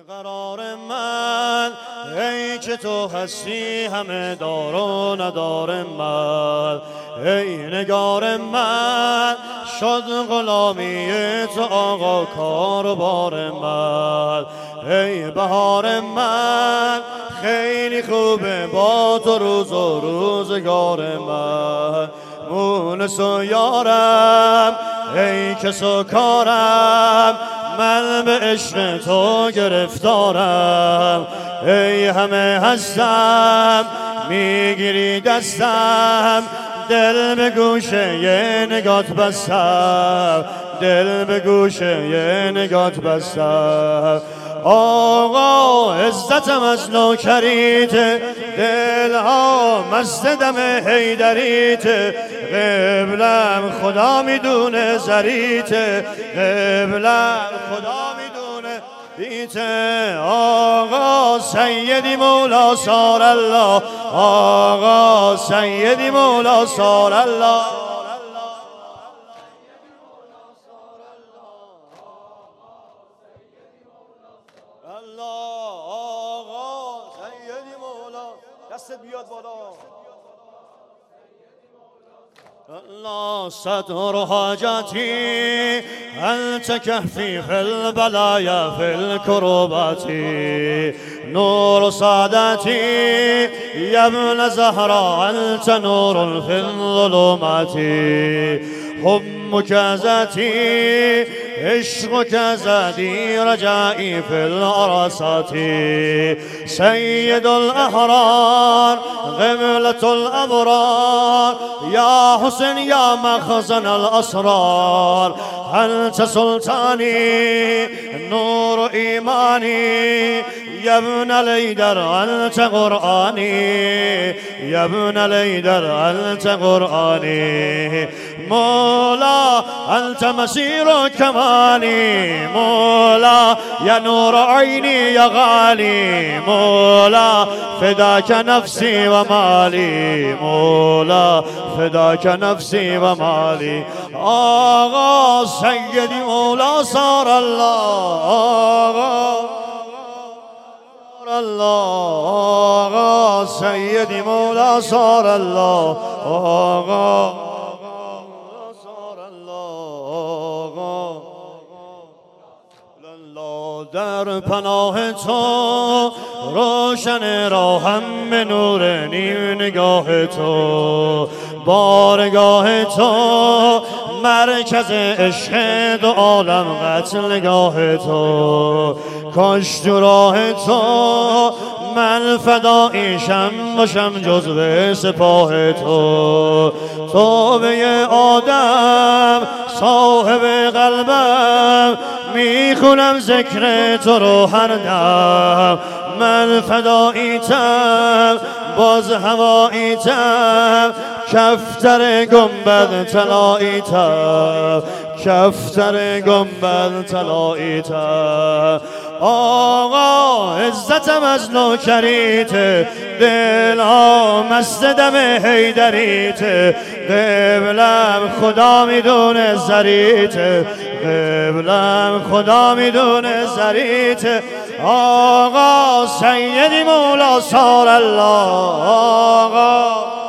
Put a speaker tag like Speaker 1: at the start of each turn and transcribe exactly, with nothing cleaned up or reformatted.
Speaker 1: قرار من ای که تو هستی همه دار و ندار من، ای نگار من شد غلامی تو آقا کاربار من، ای بهار من خیلی خوبه با تو روز و روزگار من، مونس و یارم ای کس و کارم من به عشق تو گرفتارم، ای همه هستم میگیری دستم، دل به گوشه یه نگات بستم، دل به گوشه یه نگات بستم. آقا عزتم از نوکریت، دلها مست دم حیدریت، قبلم خدا میدونه زریت، قبلم خدا میدونه بیت. آقا سیدی مولا سار الله، آقا سیدی مولا سار الله، الله آقا سیدی مولا. دستت بیاد بالا. الله صدر حاجتی انت کهفی فی البلایا فی الکروباتی، نور سعادتی یا ابن زهرا انت نور فی الظلمات، حبک زتی عشقک زادی رجائی فی العرصات، سید الاحرار قبلة الابرار یا حسین یا مخزن الاسرار، انت سلطانی نور ایمانی یا ابن لیدر انت قرآنی، یا ابن لیدر انت قرآنی، مولا انت مسیر کمانی، مولا یا نور عینی یا غالی، مولا فداک نفسی و مالی، مولا فداک نفسی و مالی. آقا سیدی مولا سار الله، آقا الله سیدی مولا سار الله، آقا سار الله. در پناه تو روشن راهم به نور نیم نگاه تو، بارگاه تو مرکز عشق دو عالم قتلگاه تو، کاش تو راه تو من فداییشم باشم جزو سپاه تو، توبه آدم صاحب قلبم میخونم ذکر تو رو هر دم، من فداییتم باز هواییتم، کفتر گنبد طلاییتم، کفتر گنبد طلاییتم. آقا عزتم از نوکریت، دلها مست دم حیدریت، قبلم خدا میدونه زریت، قبلم خدا میدونه زریت. آقا سیدی مولا سار الله، آقا